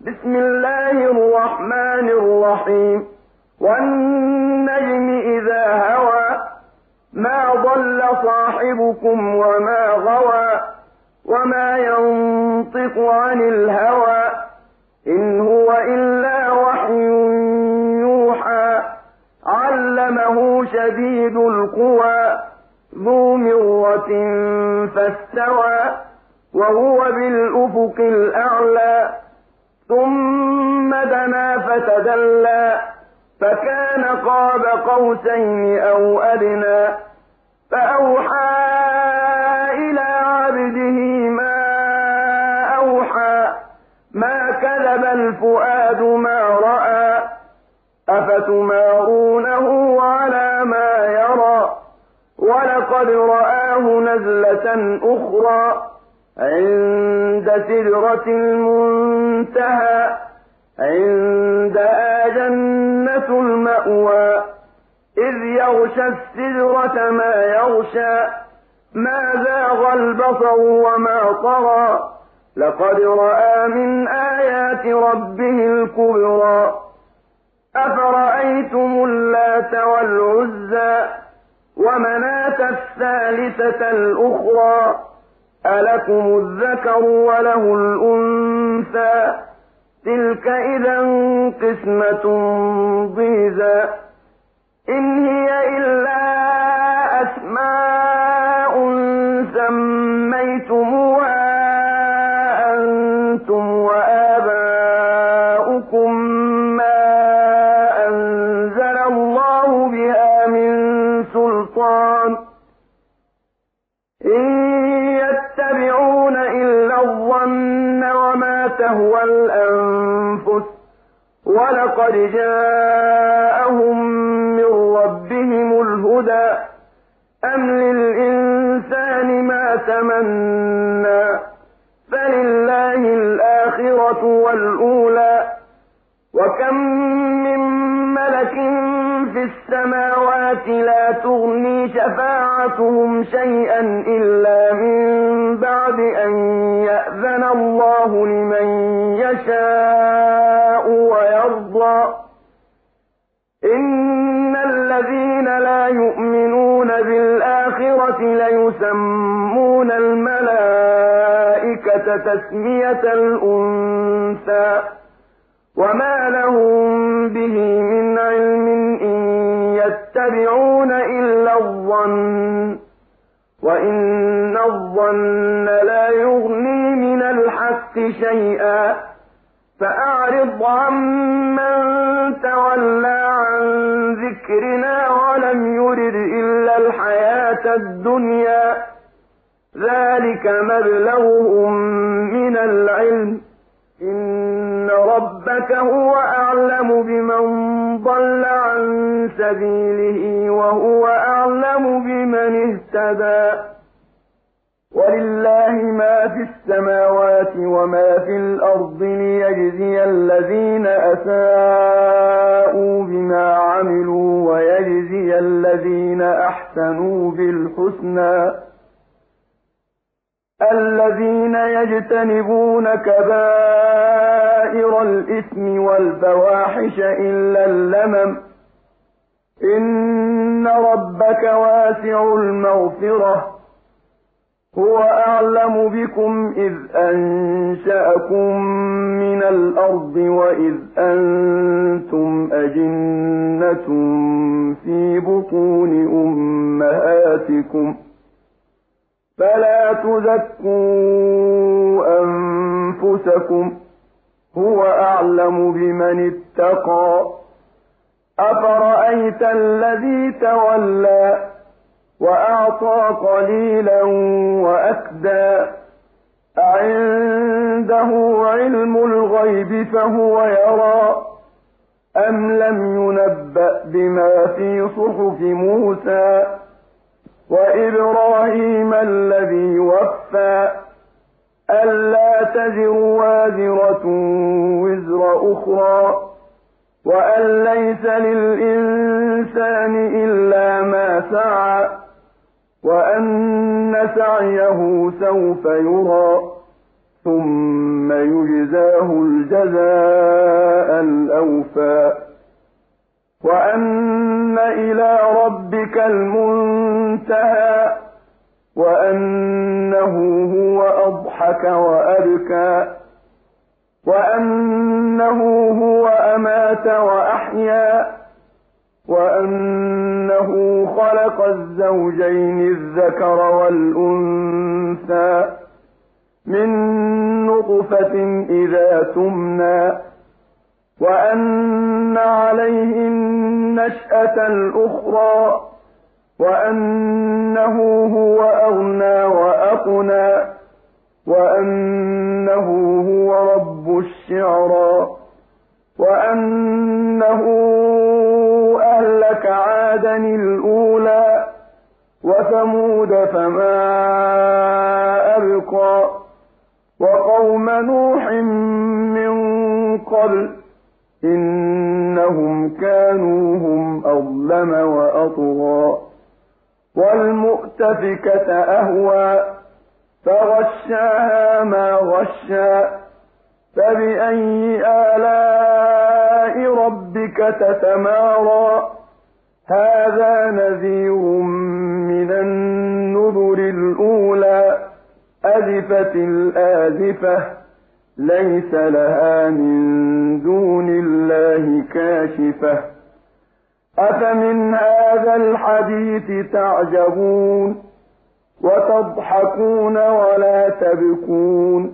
بسم الله الرحمن الرحيم والنجم إذا هوى ما ضل صاحبكم وما غوى وما ينطق عن الهوى إن هو إلا وحي يوحى علمه شديد القوى ذو مرة فاستوى وهو بالأفق الأعلى ثم دنا فتدلى فكان قاب قوسين أو أدنى فأوحى إلى عبده ما أوحى ما كذب الفؤاد ما رأى أفتمارونه على ما يرى ولقد رآه نزلة أخرى عند سدرة المنتهى عندها جنة المأوى إذ يغشى السدرة ما يغشى ما زاغ البصر وما طغى لقد رأى من آيات ربه الكبرى أفرأيتم اللات والعزى ومناة الثالثة الأخرى ألكم الذكر وله الأنثى تلك إذا قسمة ضيزى إن هي إلا أسماء سميتموها أنتم وآباؤكم ما أنزل الله بها من سلطان إن يتبعون إلا الظن وما تهوى الأنفس ولقد جاءهم من ربهم الهدى أم للإنسان ما تمنى فلله الآخرة والأولى وكم من ملك في السماوات لا تغني شفاعتهم شيئا إلا من بعد أن يأذن الله لمن يشاء ويرضى إن الذين لا يؤمنون بالآخرة ليسمون الملائكة تسمية الأنثى وما لهم به من علم إن يتبعون إلا الظن وإن الظن لا يغني من الحق شيئا فأعرض عمن تولى عن ذكرنا ولم يرد إلا الحياة الدنيا ذلك مبلغهم من العلم إن ربك هو أعلم بمن ضل عن سبيله وهو أعلم بمن اهتدى ولله ما في السماوات وما في الأرض ليجزي الذين أساءوا بما عملوا ويجزي الذين أحسنوا بالحسنى الذين يجتنبون كبائر الإثم والفواحش إلا اللمم إن ربك واسع المغفرة هو أعلم بكم إذ أنشأكم من الأرض وإذ أنتم أجنة في بطون أمهاتكم فلا تزكوا أنفسكم هو أعلم بمن اتقى أفرأيت الذي تولى وأعطى قليلا وأكدى أعنده علم الغيب فهو يرى أم لم ينبأ بما في صحف موسى وإبراهيم الذي وفى ألا تزر وازرة وزر أخرى وأن ليس للإنسان إلا ما سعى وأن سعيه سوف يرى ثم ثم يجزاه الجزاء الأوفى وأن إلى ربك المنتهى وأنه هو أضحك وأبكى وأنه هو أمات وأحيا وأنه خلق الزوجين الذكر والأنثى من نطفة إذا تمنى وأن عليه النشأة الأخرى وأنه هو أغنى وأقنى وأنه هو رب الشعرى وأنه أهلك عادا الأولى وثمود فما أبقى وقوم نوح من قبل إنهم كانوا هم أظلم وأطغى والمؤتفكة أهوى فغشاها ما غشى فبأي آلاء ربك تتمارى هذا نذير من النذر الأولى أزفت الآزفة ليس لها من دون الله كاشفة أفمن هذا الحديث تعجبون وتضحكون ولا تبكون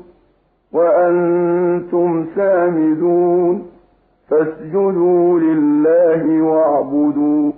وأنتم سامدون فاسجدوا لله واعبدوا